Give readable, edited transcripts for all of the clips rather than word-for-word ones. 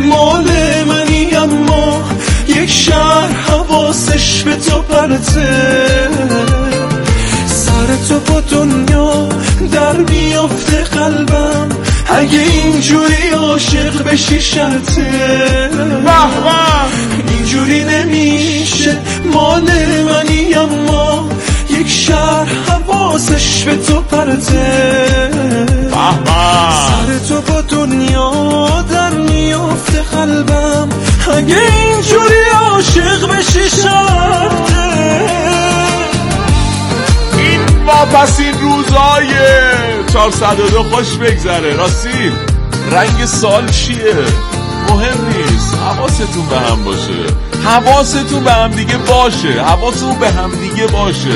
مال منی، اما یک شهر حواسش به تو پرته. سر تو با دنیا در میافته قلبم، اگه اینجوری عاشق بشی شرطه. اینجوری نمیشه، مال منی اما یک شهر حواسش به تو پرته. سر تو با دنیا در میافته قلبم، اگه اینجوری عاشق بشی شرطه. ما پس این روزای 402 خوش بگذره. راستی رنگ سال چیه؟ مهم نیست، حواستون به هم باشه، حواستون به هم دیگه باشه، حواستون به هم دیگه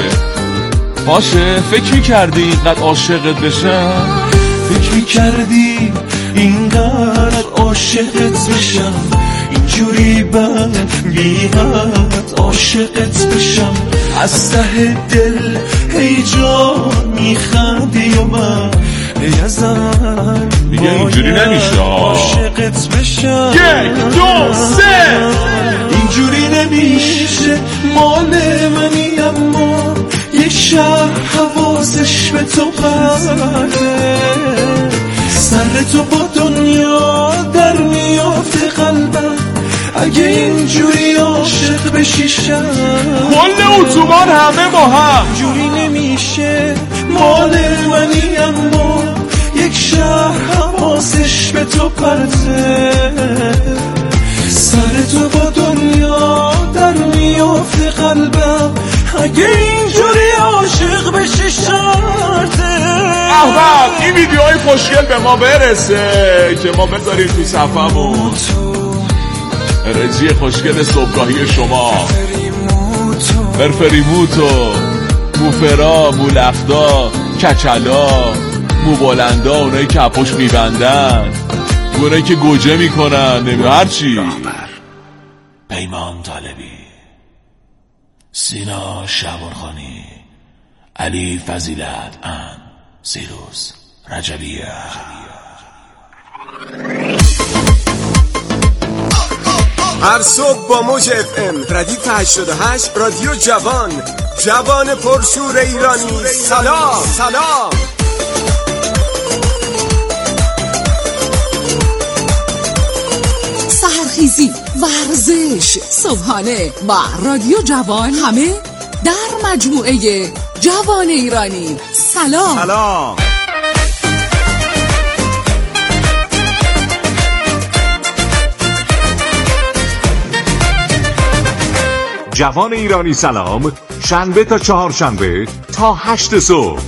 باشه. فکر می‌کردی اینقدر عاشقت بشم؟ فکر می‌کردی اینقدر عاشقت بشم؟ اینجوری بی حد عاشقت بشم. از ته دل هی جا میخندی و من ازم دیگه اینجوری نمیشه عاشقت بشم. 1 2 3 اینجوری نمیشه، مال منی اما یک شهر حواسش به تو پرده. سر تو با دنیا در میافته قلبم، اگه اینجوری عاشق بشی شم. کل اتوبان همه با هم. اینجوری نمیشه، مال منی اما یک شهر حواسش به تو پرته. سر تو با دنیا در میافته قلبم، اگه اینجوری عاشق بشی شرطه. احمد این ویدیوهای خوشگل به ما برسه که ما بذاریم تو صفحمون. رجی خوشگل صبحگاهی شما، فرفریموتو، موفرا، مولفتا، کچلا، موبالندا، اونایی که کپوش میبندن، اونایی که گوجه میکنن، نمیدونم هرچی. پیمان طالبی، سینا شعبانخانی، علی فضیلت، سیروس رجبیه. هر صبح با موج FM ردیف 88 رادیو جوان پرشور ایرانی. سلام. سحرخیزی، ورزش، صبحانه و رادیو جوان، همه در مجموعه جوان ایرانی. سلام. جوان ایرانی سلام، شنبه تا چهارشنبه تا 8 صبح.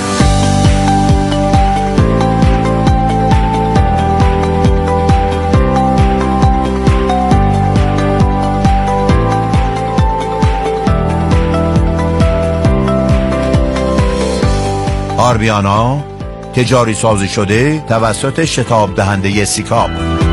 آربیانا تجاری سازی شده توسط شتاب دهنده سیکاب.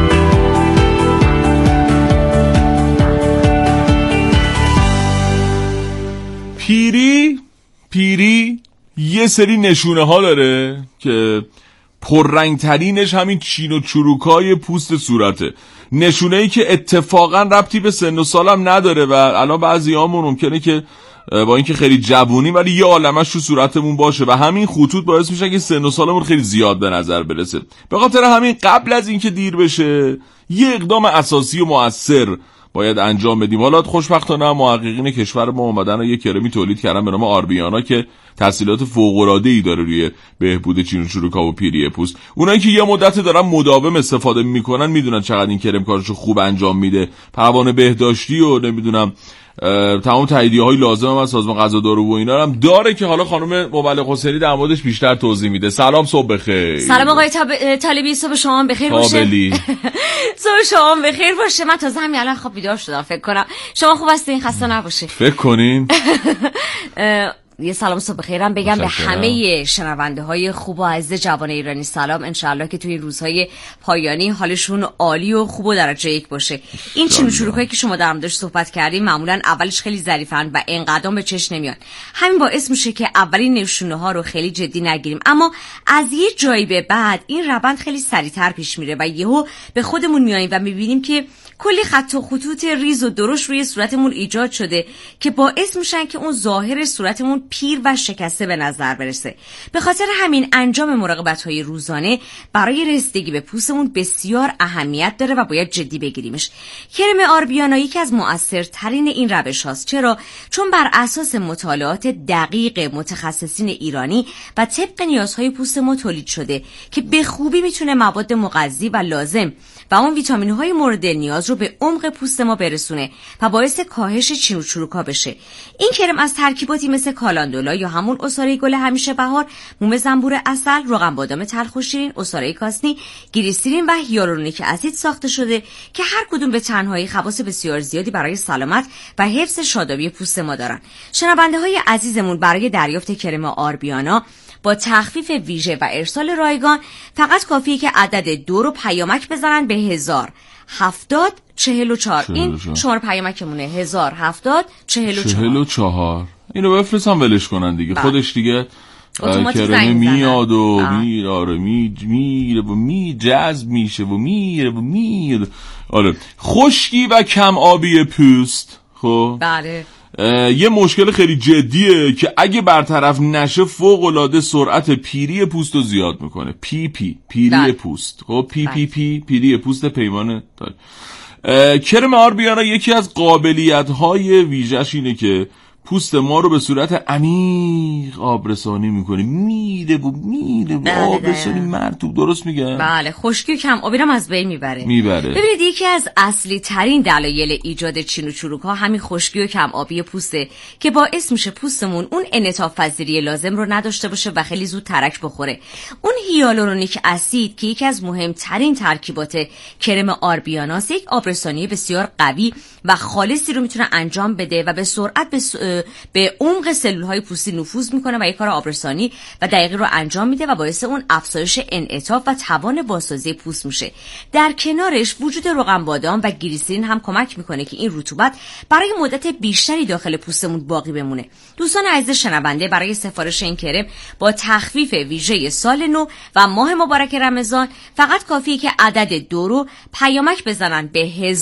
پیری یه سری نشونه ها داره که پررنگ ترینش همین چین و چروکای پوست صورته. نشونه ای که اتفاقا ربطی به سن و سالم نداره و الان بعضی هامون ممکنه که با اینکه خیلی جوونی ولی یه عالمش تو صورتمون باشه و همین خطوط باعث میشه که سن و سالمون خیلی زیاد به نظر برسه. به خاطر همین قبل از اینکه دیر بشه یه اقدام اساسی و مؤثر باید انجام بدیم. حالا خوشبختانه محققین کشور ما اومدن و یه کرمی تولید کردن به نام آربیانا که تحصیلات فوق‌العاده‌ای داره روی بهبود چین و چروکا و پیری پوست. اونایی که یه مدت دارن مداوم استفاده میکنن میدونن چقدر این کرم کارشو خوب انجام میده. پروانه بهداشتی و نمیدونم تمام تاییدیه‌های لازم هم از سازمان غذادارو و اینا هم داره که حالا خانم مبلغ حسینی در موردش بیشتر توضیح میده. سلام، صبح بخیر. سلام آقای طالبی، صبح شما بخیر باشه. صبح شما بخیر باشه. من تازه همین الان خواب بیدار شدم فکر کنم. شما خوب هستین؟ خسته نباشید. فکر کنین یه سلام صبح خیرم بگم به همه شنونده های خوب و عزیز جوان ایرانی سلام. انشالله که توی این روزهای پایانی حالشون عالی و خوب و درجه یک باشه. این چین و چروکایی که شما در موردش صحبت کردیم معمولا اولش خیلی ظریفن و انقدام به چشم نمیان. همین باعث میشه که اولین نشونه ها رو خیلی جدی نگیریم، اما از یه جایی به بعد این روند خیلی سریعتر پیش میره و یهو به خودمون میاییم و میبینیم که کلی خط و خطوط ریز و درشت روی صورتمون ایجاد شده که باعث میشن که اون ظاهر صورتمون پیر و شکسته به نظر برسه. به خاطر همین انجام مراقبت‌های روزانه برای رسیدگی به پوستمون بسیار اهمیت داره و باید جدی بگیریمش. کرم آربیانا یکی از مؤثرترین این روش هاست. چرا؟ چون بر اساس مطالعات دقیق متخصصین ایرانی و طبق نیازهای پوست ما تولید شده که به خوبی میتونه مواد مغذی و لازم و اون ویتامین‌های مورد نیاز رو به عمق پوست ما برسونه و باعث کاهش چین و چروکا بشه. این کرم از ترکیباتی مثل کالاندولا یا همون عصاره گل همیشه بهار، موم زنبور عسل، روغن بادام تلخ و شیرین، عصاره کاسنی، گلیسرین و هیالورونیک اسید ساخته شده که هر کدوم به تنهایی خواص بسیار زیادی برای سلامت و حفظ شادابی پوست ما دارن. شنونده‌های عزیزمون برای دریافت کرم آربیانا با تخفیف ویژه و ارسال رایگان فقط کافیه که عدد 2 رو پیامک بزنن به 107044. این شماره پیامکمونه 107044. اینو بفرستم ولش کنن دیگه. خودش دیگه کرمه میاد و میره و جذب میشه و میره و میاد. آره، خشکی و کم آبی پوست. خب بله، یه مشکل خیلی جدیه که اگه برطرف نشه فوق‌العاده سرعت پیری پوست رو زیاد میکنه. پیری پوست. خب پیری پوست پیمانه داره. کرم آربیانا یکی از قابلیت‌های ویژه‌اش اینه که پوست ما رو به صورت عمیق آبرسانی میکنه. میره و آبرسانی مرطوب. درست میگم؟ بله، خشکی و کم آبی رو از بین میبره. ببینید یکی از اصلی ترین دلایل ایجاد چین و چروک‌ها همین خشکی و کم آبی پوسته که باعث میشه پوستمون اون انعطاف پذیری لازم رو نداشته باشه و خیلی زود ترک بخوره. اون هیالورونیک اسید که یکی از مهمترین ترکیبات کرم آربیاناست، یک آبرسانی بسیار قوی و خالصی رو میتونه انجام بده و به سرعت به عمق سلول‌های پوستی نفوذ میکنه و یک کار آبرسانی و دقیقی رو انجام میده و باعث اون افزایش انعطاف و توان بازسازی پوست میشه. در کنارش وجود روغن بادام و گلیسرین هم کمک میکنه که این رطوبت برای مدت بیشتری داخل پوستمون باقی بمونه. دوستان عزیز شنونده، برای سفارش این کرم با تخفیف ویژه سال نو و ماه مبارک رمضان فقط کافیه که عدد 2 رو پیامک بزنن به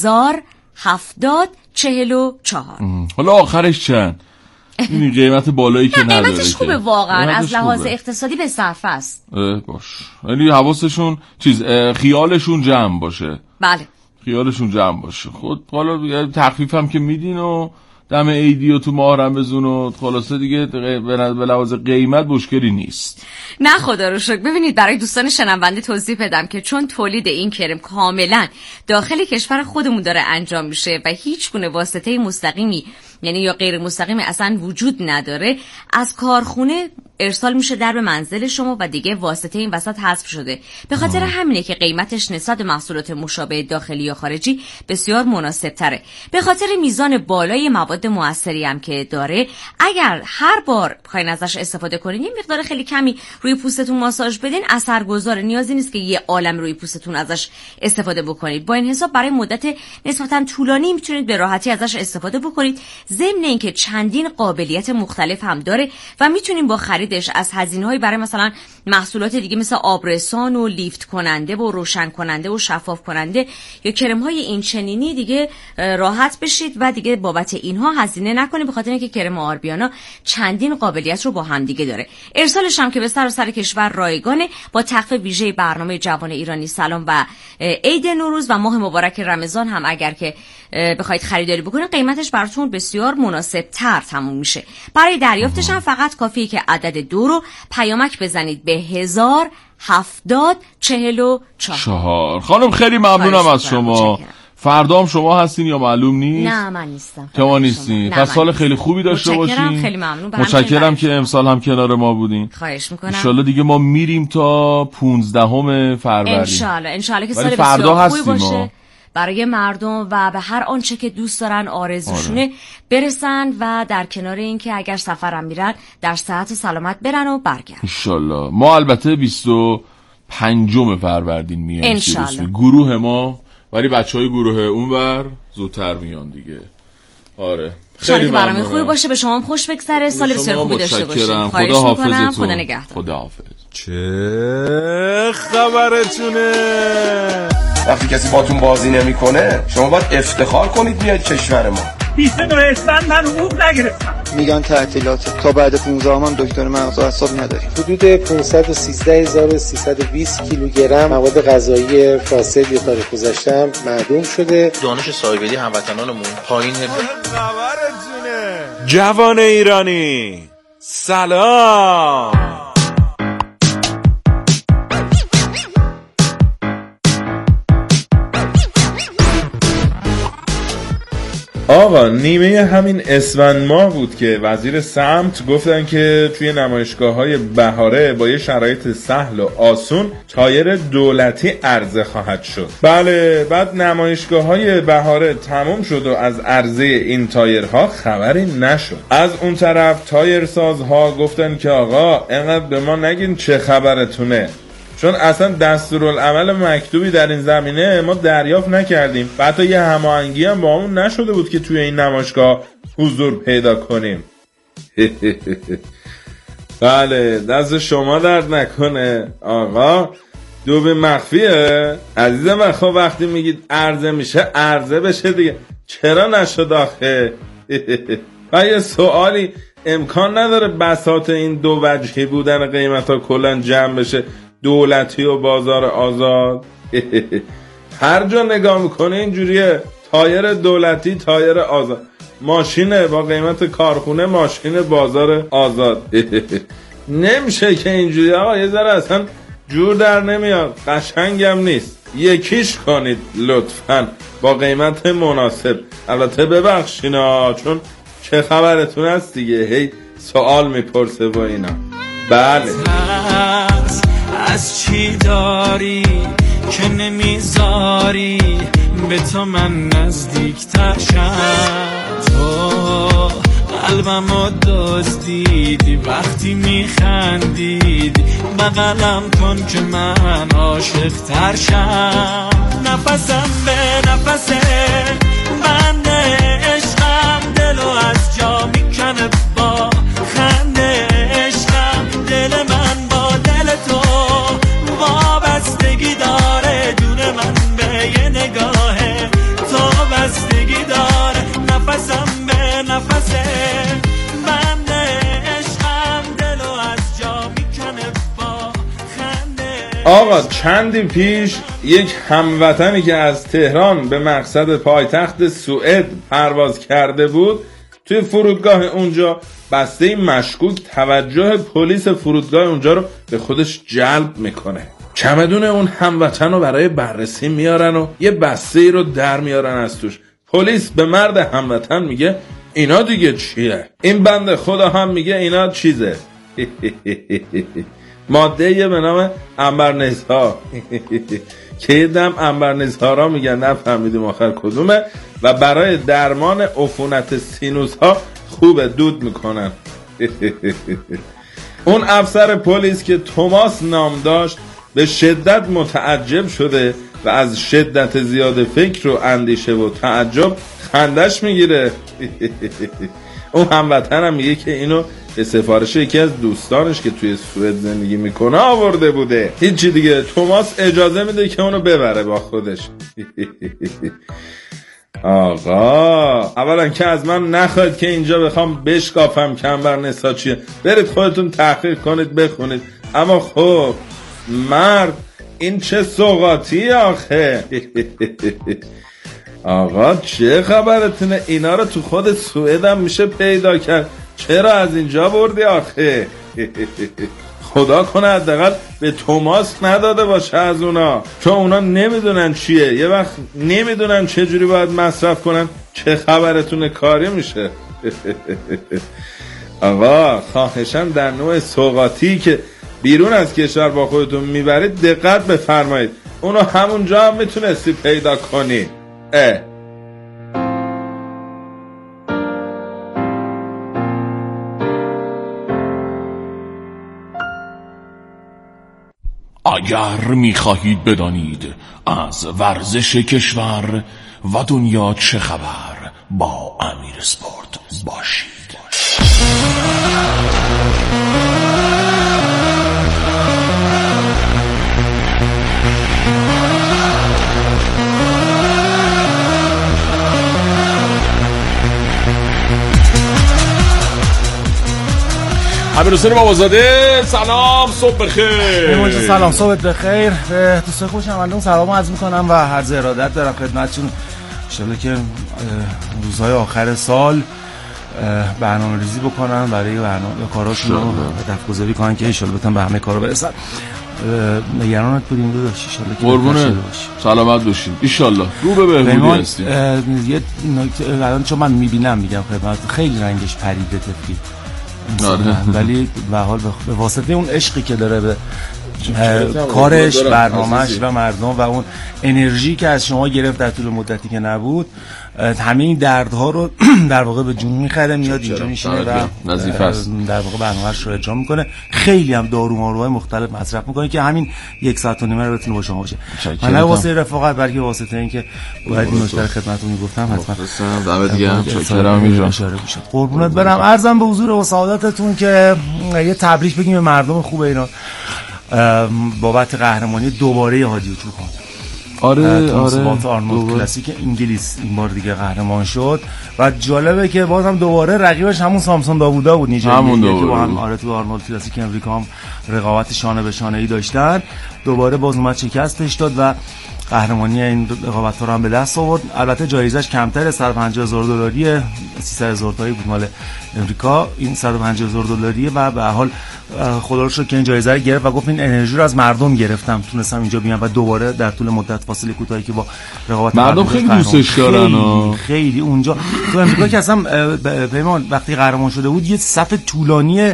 107044. حالا آخرش چند؟ این قیمت بالایی که نداره. قیمتش خوبه واقعا، از لحاظ اقتصادی به صرفه است. باش، یعنی حواسشون خیالشون جمع باشه. بله، خیالشون جمع باشه. خود حالا تخفیف هم که میدین و دم عیدی و تو ماه رمضان و خلاصه دیگه به لحاظ قیمت مشکلی نیست. نه خدا رو شکر. ببینید، برای دوستان شنونده توضیح بدم که چون تولید این کرم کاملا داخل کشور خودمون داره انجام میشه و هیچ گونه واسطه مستقیمی یعنی یا غیر مستقیم اصلا وجود نداره، از کارخونه ارسال میشه در به منزل شما و دیگه واسطه این وسط حذف شده. به خاطر همینه که قیمتش نسبت به محصولات مشابه داخلی یا خارجی بسیار مناسب تره. به خاطر میزان بالای مواد مؤثری هم که داره، اگر هر بار بخواید ازش استفاده کنین یه مقدار خیلی کمی روی پوستتون ماساژ بدین، اثرگذار. نیازی نیست که یه عالم روی پوستتون ازش استفاده بکنید. با این حساب برای مدت نسبتا طولانی میتونید به راحتی ازش استفاده بکنید، ضمن اینکه چندین قابلیت مختلف هم داره و میتونیم با خریدش از هزینه‌های برای مثلا محصولات دیگه مثل آبرسان و لیفت کننده و روشن کننده و شفاف کننده یا کرم‌های این چنینی دیگه راحت بشید و دیگه بابت اینها هزینه نکنید، به خاطر اینکه کرم آربیانا چندین قابلیت رو با هم دیگه داره. ارسالش هم که به سراسر کشور رایگانه با تخفیف ویژه برنامه جوان ایرانی سلام و عید نوروز و ماه مبارک رمضان هم اگر که بخواید خریداری بکنید قیمتش براتون بسیار مناسب تر تموم میشه. برای دریافتش هم فقط کافیه که عدد 2 رو پیامک بزنید به 107044. خانم خیلی ممنونم از شما. فردا هم شما هستین یا معلوم نیست؟ نه من نیستم. شما نیستین. پس سال خیلی خوبی داشته باشین. خیلی ممنون. متشکرم که امسال هم کنار ما بودین. خواهش میکنم. ان شاءالله دیگه ما میریم تا 15 فروردین. ان شاءالله که سال بسیار خوبی باشه. برای مردم و به هر آنچه که دوست دارن آرزوشونه برسن و در کنار این که اگر سفرم میرن در صحت و سلامت برن و برگردن انشالله. ما البته 25 فروردین میایم انشالله گروه ما، ولی بچهای گروه اونور زودتر میان دیگه. آره خیلی برنامه خوبی باشه، به شما هم خوش بگذره، سال بسیار خوبی داشته باشید. خواهش میکنم. خدا نگهدار. خداحافظ. چه خبرتونه؟ وقتی کسی باتون بازی نمیکنه شما باید افتخار کنید بیاید کشور ما. 29 اسفند من حقوق نگرفتم. میگن تعطیلات تا بعد 15 هم دکتر مغز و اعصاب نداریم. حدود 513320 کیلوگرم مواد غذایی فاسد یا تاریخ گذشته معدوم شده. دانش سایبری هموطنانمون پایین. خبرتونه؟ جوان ایرانی سلام. آقا نیمه همین اسفند ماه بود که وزیر سمت گفتن که توی نمایشگاه‌های بهاره با یه شرایط سهل و آسون تایر دولتی عرضه خواهد شد. بله، بعد نمایشگاه‌های بهاره تموم شد و از عرضه این تایرها خبری نشد. از اون طرف تایرسازها گفتن که آقا اینقدر به ما نگین چه خبرتونه، چون اصلا دستورالعمل مکتوبی در این زمینه ما دریافت نکردیم و حتی یه هماهنگی هم با همون نشده بود که توی این نمایشگاه حضور پیدا کنیم. بله، دست شما درد نکنه آقا. دوبه مخفیه عزیزم. و خب وقتی میگید عرضه میشه عرضه بشه دیگه، چرا نشد آخه؟ و یه سوالی، امکان نداره بساط این دو وجهی بودن قیمت ها کلن جمع بشه دولتی و بازار آزاد؟ هر جا نگاه میکنه اینجوریه، تایر دولتی تایر آزاد، ماشین با قیمت کارخونه ماشین بازار آزاد. نمیشه که اینجوری آقا، یه ذره اصلا جور در نمیاد، قشنگم نیست. یکیش کنید لطفاً با قیمت مناسب. البته ببخشینا چون چه خبرتون هست دیگه، هی سوال میپرسه با اینا. بله، از چی داری که نمیذاری به تو من نزدیکتر شم؟ تو قلبمو دزدیدی وقتی میخندیدی، بغلم کن که من عاشق تر شم. نفسم به نفسه بند عشقم، دلو از جا میکنه با خنده عشقم. دل من با دل تو وابستگی داره، جون من به یه نگاه تو بستگی داره. نفسم به نفسه بند عشقم، دلو از جا میکنه با خنده. آقا چندی پیش یک هموطنی که از تهران به مقصد پایتخت سوئد پرواز کرده بود، توی فرودگاه اونجا بسته مشکوک توجه پلیس فرودگاه اونجا رو به خودش جلب میکنه. چمدون اون هموطن رو برای بررسی میارن و یه بسته رو در میارن از توش. پلیس به مرد هموطن میگه اینا دیگه چیه؟ این بنده خدا هم میگه اینا چیزه؟ ماده به نام عنبرنزها که یه دم عنبرنزها میگن، نفهمیدیم آخر کدومه، و برای درمان عفونت سینوس ها خوبه، دود میکنن. اون افسر پلیس که توماس نام داشت به شدت متعجب شده و از شدت زیاد فکر و اندیشه و تعجب خندش میگیره. اون هموطن هم میگه که اینو به سفارش یکی از دوستانش که توی سوئد زندگی میکنه آورده بوده. هیچی دیگه، توماس اجازه میده که اونو ببره با خودش. آقا اولا که از من نخواهید که اینجا بخوام بشکافم که عنبرنزها چیه، برید خودتون تحقیق کنید بخونید. اما خب مرد این چه سوغاتی آخه؟ آقا چه خبرتونه؟ اینا رو تو خود سوئد هم میشه پیدا کرد، چرا از اینجا بردی آخه؟ خدا کنه حداقل به توماس نداده باشه از اونا، چون اونا نمیدونن چیه، یه وقت نمیدونن چه جوری باید مصرف کنن. چه خبرتونه کاری میشه؟ آقا خواهشم در نوع سوغاتی که بیرون از کشور با خودتون میبرید دقت بفرمایید، اونو همونجا هم میتونستی پیدا کنی. اگر می‌خواهید بدانید از ورزش کشور و دنیا چه خبر، با امیر اسپورت باشید. امیر حسین بابازاده، سلام، صبح بخیر. سلام، صبح بخیر. به دوستان خوشم سلام عرض میکنم و عرض ارادت دارم خدمتتون. ان شاءالله که روزهای آخر سال برنامه‌ریزی بکنن برای کاراشون رو هدف گذاری کنن که ان شاءالله بتونن به همه کارا برسن. نگرانت بودیم داداش، ان شاءالله که قربونه سلامت باشین ان شاءالله. رو به بهبودی هستیم. یه نکته الان چون من میبینم میگم خدمت، خیلی رنگش پریده طفلی، ولی به حال به واسطه اون عشقی که داره به کارش، برنامه‌اش و مردم و اون انرژی که از شما گرفت در طول مدتی که نبود، همه این دردها رو در واقع به جون میخره، میاد اینجا میشینه و در واقع برنامه‌اش رو اجرا میکنه. خیلی هم داروماروهای مختلف مصرف میکنه که همین 1 ساعت و نیم رو بتونه با شما باشه. من نه واسه رفاقت، بلکه واسطه اینکه باید این نکته خدمتتون میگفتم حتما. دم دیگه هم چاکرام میشم. قربونت برم. عرضم به حضور و سعادتتون که یه تبریک بگیم به مردم خوب ایران بابت قهرمانی دوباره هادی چوپان. آره آرنولد کلاسیک انگلیس این بار دیگه قهرمان شد و جالبه که بازم دوباره رقیبش همون سامسون داوودا بود، نیجریه که با هم تو آرنولد کلاسیک امریکا هم رقابت شانه به شانه ای داشتن. دوباره باز اومد شکستش داد و قهرمانی این رقابت‌ها رو هم به دست آورد. البته جایزش کمتره، $150,000 $300,000 بود مال امریکا، این $150,000 و به حال خدا رو شکر که این جایزه رو گرفت و گفت این انرژی رو از مردم گرفتم، تونستم اینجا بیام و دوباره در طول مدت فاصله کوتاهی که با رقابت مردم خیلی دوستش دارن. خیلی اونجا تو امریکا که اصلا پیمان وقتی قهرمان شده بود یه صف طولانی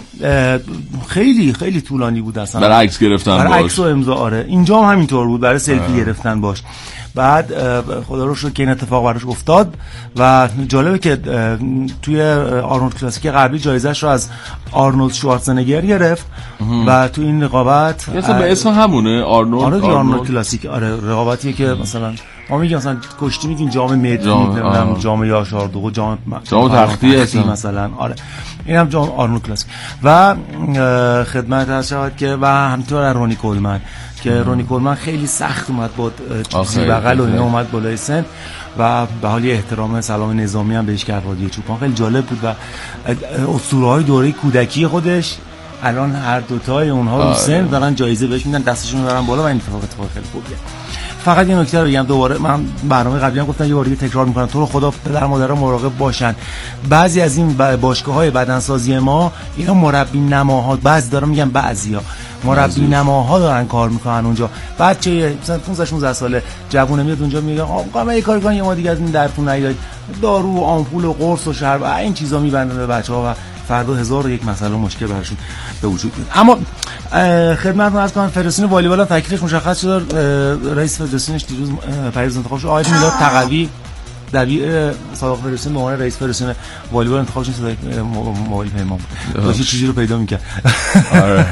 خیلی خیلی طولانی بود اصلا برای عکس گرفتن باش، برای عکس و امضا. آره اینجا هم همینطور بود، برای سلفی گرفتن باش. بعد خدا رو شکر که این اتفاق براش افتاد و جالبه که توی آرنولد کلاسیک قبلی جایزش رو از آرنولد شوارزنگر گرفت و تو این رقابت به اسم همونه آرنولد کلاسیک. آره رقابتیه که مثلا ما میگیم مثلا کشتی میگیم جام مدی، نمیدونم جام یاشاردوغ، جام تختی مثلا. آره این هم جام آرنولد کلاسیک و خدمت هست شود که و همینطور رونی کولمن که رونی کولمن خیلی سخت اومد با چیزی بغل و اینا اومد بالای سن و به حال احترام سلام نظامی هم بهش کرد. هادی چوپان خیلی جالب بود و اسطوره‌های دوره کودکی خودش الان هر دوتای اونها رو سن دارن جایزه بهش میدن، دستشون رو دارن بالا و این اتفاق خیلی خوبیه. فقط یه نکته رو بگم، دوباره من برنامه قبلی هم گفتم یه بار دیگه تکرار میکنم، تو رو خدا پدر مادرها مراقب باشن. بعضی از این باشگاه‌های بدنسازی ما اینا مربی نماها، بعضی دارم میگم بعضیا مربی نماها دارن کار میکنن اونجا. بچه مثلا 15 16 ساله جوونه میاد اونجا میگه آقا من یه کار کنم، یه ما دیگه از این درتون نیاد، دارو و آمپول و قرص و شرب این چیزا میبندن به بچه‌ها و فردا 1001 مسئله مشکل براشون به وجود میاد. اما خدمتتون عرض کنم فدراسیون والیبال هم تکلیفش مشخص شد. رئیس فدراسیونش دیروز پریز انتخاب شد، آقای میلاد تقوی دبیر سابق فدراسیون به عنوان رئیس فدراسیون والیبال انتخاب شد. موبایل پیمان بود چیزی رو پیدا می‌کرد. آره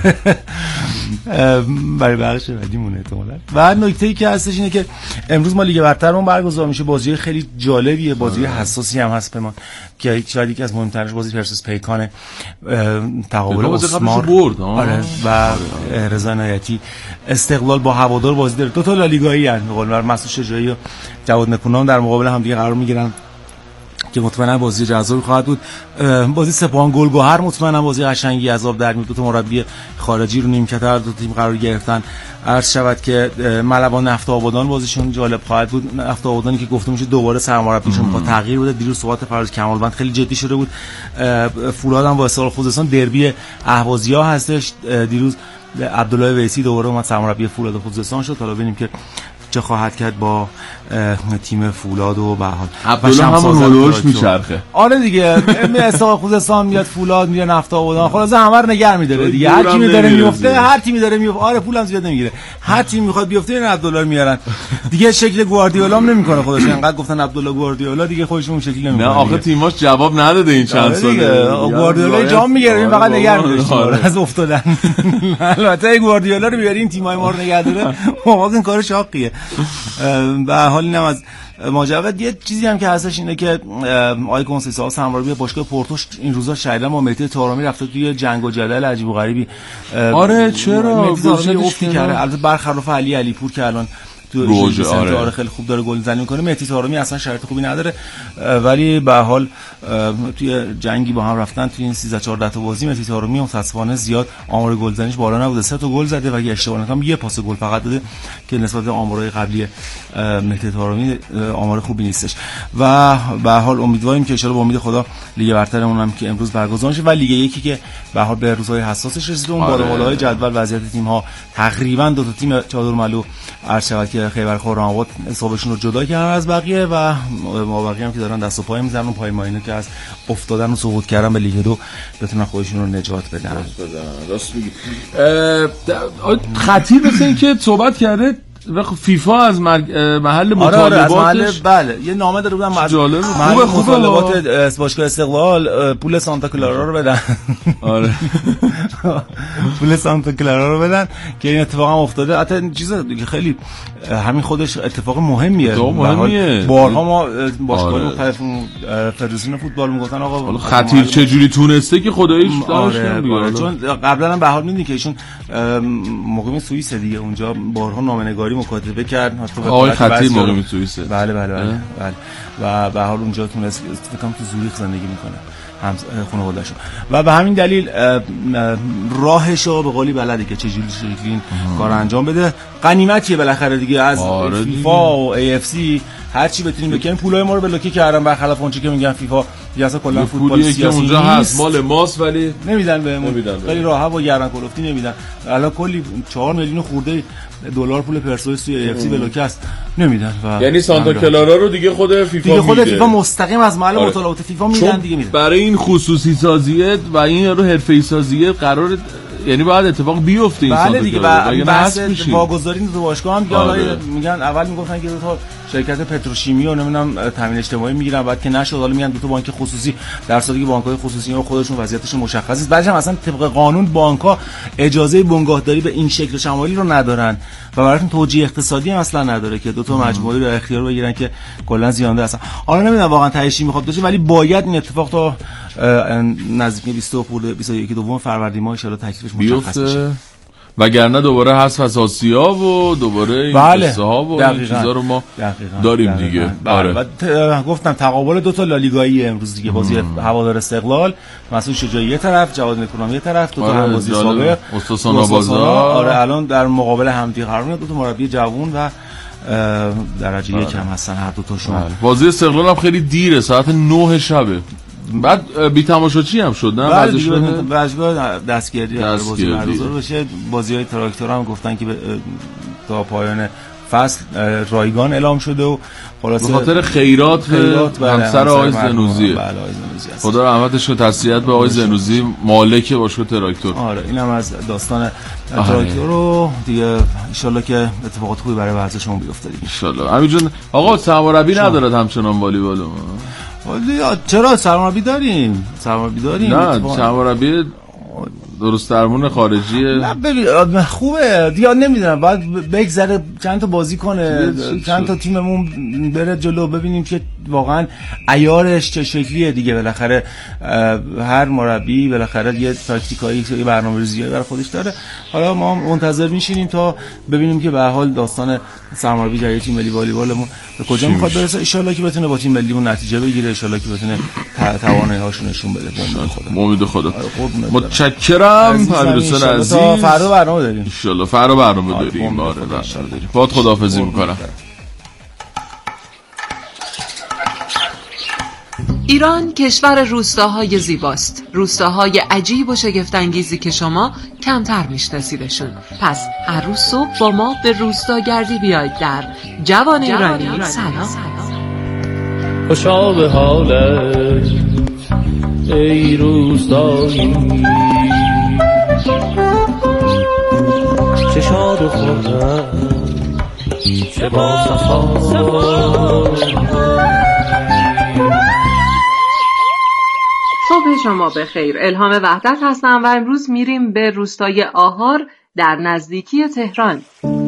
برای بخش بعدیمون احتمالاً. و نکته‌ای که هستش اینه که امروز ما لیگ برترمون برگزار میشه، بازی خیلی جالبیه، بازی حساسی هم هست پیمان که شاید یکی از مهمترینش بازی پرسپولیس پیکان تقابل اسمار آره و رضا عنایتی. استقلال با هوادار بازی داره، دو تا لالیگایی ان به قول مسعود شجاعی و جواد نکونام در مقابل هم دیگه قرار میگیرن که مطمئنا بازی جذابی خواهد بود. بازی سپاهان گلگهر مطمئنا بازی قشنگی از آب در میاد، دو تا مربی خارجی رو نیمکت هر دو تیم قرار گرفتن. عرض شود که ملوان نفت آبادان بازیشون جالب خواهد بود. نفت آبادانی که گفته میشه دوباره سرمربیشون با تغییر بوده، دیروز صحبت فراز کمالوند خیلی جدی شده بود. فولاد هم با استقلال خوزستان دربی اهوازی‌ها هستش. دیروز عبدالله ویسی دوباره اومد سرمربی فولاد خوزستان شد. حالا ببینیم که چه خواهد کرد با تیم فولاد و به حال عبدالله همون هلوش میچرخه. آره دیگه استقلال خوزستان میاد، فولاد میاد، نفت آبادان، خلاص همه رو نگه می‌داره دیگه. هر تیمی داره میفته، هر تیمی داره میفته. آره پولم زیاد نمیگیره، هر تیمی میخواد بیفته این عبدالله میارن دیگه. شکل گواردیولا هم نمیکنه خودش، انقدر گفتن عبدالله گواردیولا دیگه خودش اون شکلی نمیکنه. نه آخه تیماش جواب نداده این چند ساله. گواردیولا جام میگیره، این فقط نگه می‌داره از افتادن. البته گواردیولا رو بیارین تیمای ما رو نگه داره، واقعا این کار شاقیه. به حال اینم از ماجرا. یه چیزی هم که هستش اینه که آقای کنسیسا سمرابی باشگاه پورتوش این روزا شایدن با مهدی طارمی رفته توی جنگ و جدل عجیب و غریبی. آره چرا مهدی طارمی افتی کرده، البته برخلاف علی پور که الان تو روژه آره خیلی خوب داره گل زنی میکنه. مهدی طارمی اصلا شرط خوبی نداره، ولی به هر حال توی جنگی با هم رفتن توی این 13 14 تا بازی. مهدی طارمی متأسفانه زیاد آمار گل زنیش بالا نبوده، 3 تا گل زده و اگه اشتباه نکنم یه پاس گل فقط داده که نسبت به آمارهای قبلی مهدی طارمی آمار خوبی نیستش. و به هر حال امیدواریم که ان شاءالله با امید خدا لیگ برترمون هم که امروز برگزار شه و لیگ یکی که به هر حال به روزهای حساسش رسیده، اون بالای جدول وضعیت تیم ها تقریبا دو تا تیم چادرملو عرض شود که خیبر خرم‌آباد حسابشون رو جدا کردن از بقیه و ما بقیه هم که دارن دست و پای میزنن اون پای ماینه که از افتادن و سقوط کردن به لیگ 2 بتونن خودشون رو نجات بدن. راست میگی. خطیر مثل این که صحبت کرده فیفا از محل مطالباتش بله یه نامه داده بودن از محل مطالبات باشگاه استقلال پول سانتا کلارا رو بدن. آره پول سانتا کلارا رو بدن که این اتفاق هم افتاده. حتی این چیز دیگه خیلی همین خودش اتفاق مهمیه. بارها ما باشگاه مختلف فدراسیون فوتبال میگفتن آقا خطیر چه جوری تونسته که خداییش داشت نمیگه. چون قبلا هم به حال میدونی که ایشون مقیم سوئیس دیگه، اونجا بارها نامه‌نگاری مکاتبه کرد. آقای خطیر مقیم سوئیس. بله و به حال اونجا تونست فکر کنم تو زوریخ زندگی میکنه هم خانواده‌شون و به همین دلیل راهشو به قولی بلده که چجوری این کار انجام بده. غنیمتیه بالاخره دیگه از فیفا و AFC هر چی بتونیم بکنیم. پولای ما رو بلوکه کردن برخلاف اون چی که میگن فیفا دیگه اصلا کلا فوتبال سیاسی اونجا هست مال ماست ولی نمیدن بهمون. خیلی راحت با گردن کلفتی نمیدن. الان کلی 4 میلیون خورده دلار پول پرسپولیس توی AFC بلوکه است نمیدن. یعنی سانتا کلارا رو دیگه خود فیفا مستقیم از محل مطالبات فیفا میدن دیگه میدن. برای این خصوصی سازیت و این رو حرفه‌ای سازیت قرار یعنی باید اتفاق بیفته این بله دیگه. و بحث واگذاری تو باشگاه هم دیگه میگن اول میگفتن که دو تا شرکت پتروشیمی و نمیدونم تامین اجتماعی میگیرن، بعد که نشد حالا میگن دو تا بانک خصوصی، در صورتی که بانک‌های خصوصی رو خودشون وضعیتشون مشخص است. بعدش هم اصلا طبق قانون بانک‌ها اجازه بنگاهداری به این شکل شمالی رو ندارن و براشون توجیه اقتصادی هم اصلا نداره که دو تا مجموعه رو اختیار بگیرن که کلا زیانده هستن. حالا نمیدونم واقعا تهیه‌ای میخواد بشه، ولی باید این اتفاق تا نزدیک 21 دوم فروردین ماه ان شاء الله تکلیفش مشخص بشه. وگرنه دوباره حذف از آسیا و دوباره این قصه ها و این چیزا رو ما داریم دیگه. آره و گفتم تقابل دو تا لالیگایی امروز دیگه، بازی هوادار استقلال مسعود شجاعی یه طرف، جواد نکونام یه طرف، دو تا همبازی سابق استثنا بازار. آره الان در مقابل همدیگه قرار میاد، دو تا مربی جوون و درجه یک هم هستن هر دو تاشون. بازی استقلال هم خیلی دیره، ساعت 9 شبه. بعد بی تماشاچی هم شد نه؟ باشگاه دستگیری بازی برگزار بشه. بازی‌های تراکتور هم گفتن که تا پایان فصل رایگان اعلام شده و خلاصه به خاطر خیرات همسر آقای زنوزیه. بله آقای زنوزی است. خدا رحمتش کنه، تسلیت به آقای زنوزی مالک باشگاه تراکتور. آره اینم از داستان تراکتور رو دیگه. ان شاءالله که اتفاقات خوبی برای ورزشمون بیفته دیگه. ان شاءالله. همینجوری آقا سرمربی ندارد همچنان والیبال ما. چرا سرمربی داریم؟ نه سرمربی درست درمون خارجیه. نه ببین خوبه دیگه، نمیدونم باید بگذره چند تا بازی کنه، چند تا تیممون بره جلو، ببینیم که واقعا عیارش چه شکلیه دیگه. بالاخره هر مربی بالاخره یه تاکتیکایی یه برنامه‌ریزی برای خودش داره. حالا ما منتظر میشینیم تا ببینیم که به هر حال داستان سرمربی جای تیم ملی والیبالمون به کجا میخواد برسه. ان شاءالله که بتونه با تیم ملیمون نتیجه بگیره، ان شاءالله که بتونه توانایی‌هاشو نشون بده. امید خدا. متشکرم امیرحسین عزیز. تا فردا برنامه داریم. ان شاءالله فردا برنامه داریم. آره باهات خداحافظی میکنم. ایران کشور روستاهای زیباست، روستاهای عجیب و شگفت‌انگیزی که شما کمتر میشناسیدشون. پس هر روز صبح با ما به روستاگردی بیاید در جوان ایرانی سلام. خوشا به حالت ای روستایی، چه شاد و خورم چه با صفا. صبح شما بخیر. الهام وحدت هستم و امروز میریم به روستای آهار در نزدیکی تهران.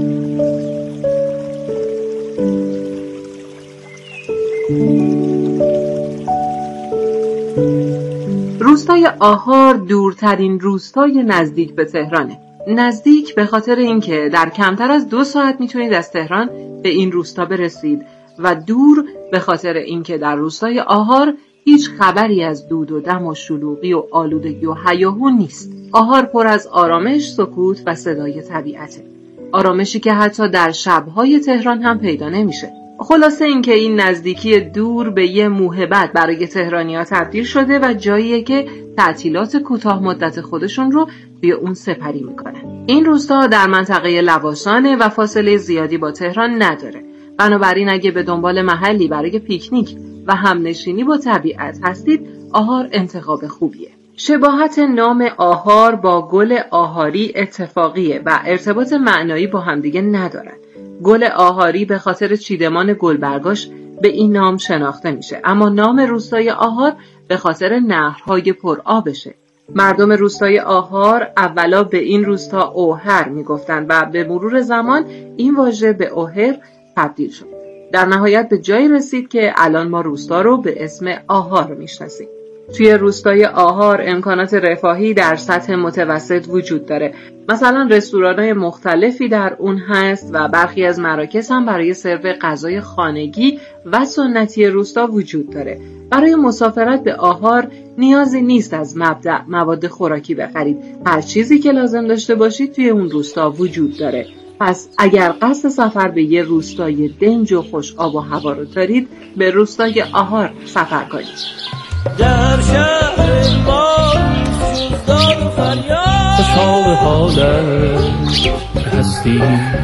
روستای آهار دورترین روستای نزدیک به تهرانه. نزدیک به خاطر اینکه در کمتر از 2 ساعت میتونید از تهران به این روستا برسید و دور به خاطر اینکه در روستای آهار هیچ خبری از دود و دم و شلوغی و آلودگی و هیاهو نیست. آهار پر از آرامش، سکوت و صدای طبیعته. آرامشی که حتی در شب‌های تهران هم پیدا نمیشه. خلاصه اینکه این نزدیکی دور به یه موهبت برای تهرانی‌ها تبدیل شده و جاییه که تعطیلات کوتاه مدت خودشون رو توی اون سپری میکنن. این روستا در منطقه لواشانه و فاصله زیادی با تهران نداره. بنابراین اگه به دنبال محلی برای پیکنیک و همنشینی با طبیعت هستید، آهار انتخاب خوبیه. شباهت نام آهار با گل آهاری اتفاقیه و ارتباط معنایی با همدیگه ندارن. گل آهاری به خاطر چیدمان گلبرگاش به این نام شناخته میشه، اما نام روستای آهار به خاطر نهرهای پرآبشه. مردم روستای آهار اولا به این روستا اوهر میگفتن و به مرور زمان این واژه به اوهر تبدیل شد. در نهایت به جایی رسید که الان ما روستا رو به اسم آهار میشناسیم. توی روستای آهار امکانات رفاهی در سطح متوسط وجود داره. مثلا رستوران‌های مختلفی در اون هست و برخی از مراکز هم برای سرو غذای خانگی و سنتی روستا وجود داره. برای مسافرت به آهار نیازی نیست از مبدأ مواد خوراکی بخرید. هر چیزی که لازم داشته باشید توی اون روستا وجود داره. پس اگر قصد سفر به یه روستای دنج و خوش آب و هوا رو دارید، به روستای آهار سفر کنید. در شهر ما داد و فریاد، خوشا به حالت هستی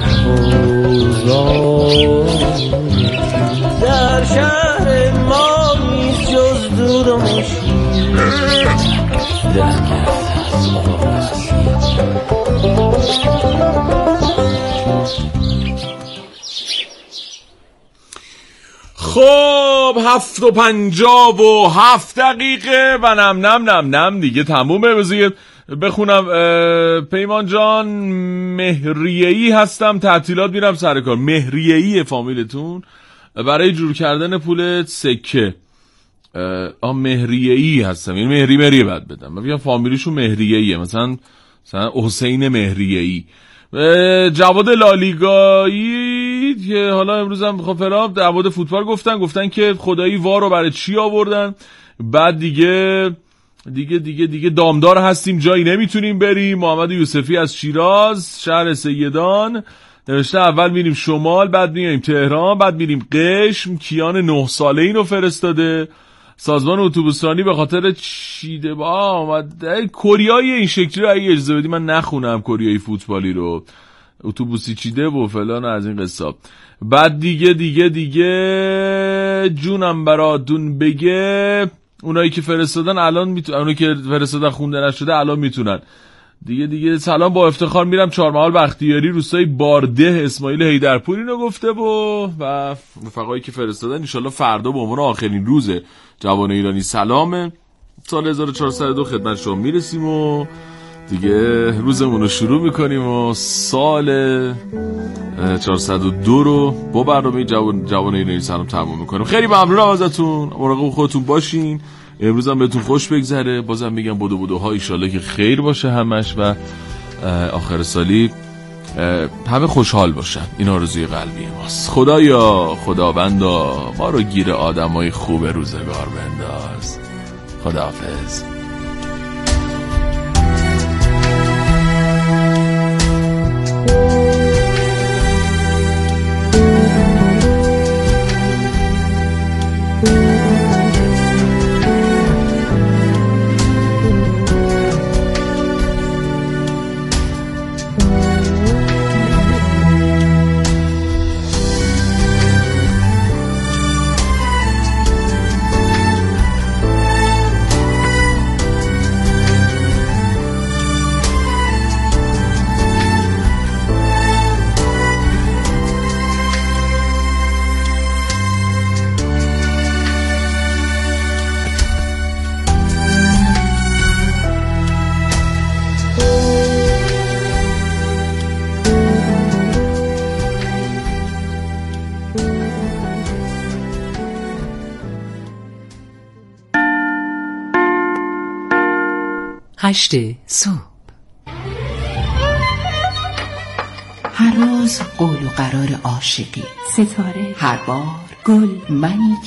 اوزان. در شهر ما نیست جز دود و مشید، در خب 7:57 و نم دیگه تمومه. بذارید بخونم. پیمان جان مهریه‌ای هستم، تعطیلات میرم سر کار. مهریه‌ای فامیلتون برای جور کردن پول سکه. مهریه‌ای هستم، یعنی مهریه بعد بدم. من بگم فامیلیشون مهریه‌ایه، مثلا حسین مهریه‌ای. جواد لالیگایی که حالا امروز هم خب فرام جواد فوتبال گفتن که خدایی وارو برای چی آوردن. بعد دیگه دامدار هستیم، جایی نمیتونیم بریم. محمد یوسفی از شیراز شهر سیدان نوشته اول میریم شمال، بعد میایم تهران، بعد میریم قشم. کیان 9 ساله اینو فرستاده. سازمان اتوبوسرانی به خاطر چیده با اومد کوریایی این شکلی رو اگه اجازه بدی من نخونم، کوریایی فوتبالی رو، اتوبوسی چیده و فلان از این قصه. بعد دیگه جونم براتون بگه اونایی که فرستادن الان اونایی که فرستادن خونده نشده الان میتونن دیگه. سلام با افتخار میرم چهارمحال بختیاری روستای بارده. اسماعیل حیدرپور اینو گفته و رفقایی که فرستادن انشالله فردا به عنوان آخرین روز جوان ایرانی سلام سال 1402 خدمت شما میرسیم و دیگه روزمون رو شروع میکنیم و سال 402 رو با برنامه جوان ایرانی سلام تموم میکنیم. خیلی ممنونم ازتون، مراقب خودتون باشین. امروز هم بهتون خوش بگذره. بازم میگم بدوها ایشالله که خیر باشه همش و آخر سالی همه خوشحال باشن. این آرزوی قلبی ماست. خداوندا ما رو گیر آدمای خوب روزگار بنداز. خداحافظ. 8 صبح. هر روز قول و قرار عاشقی، ستاره، هر بار گل منی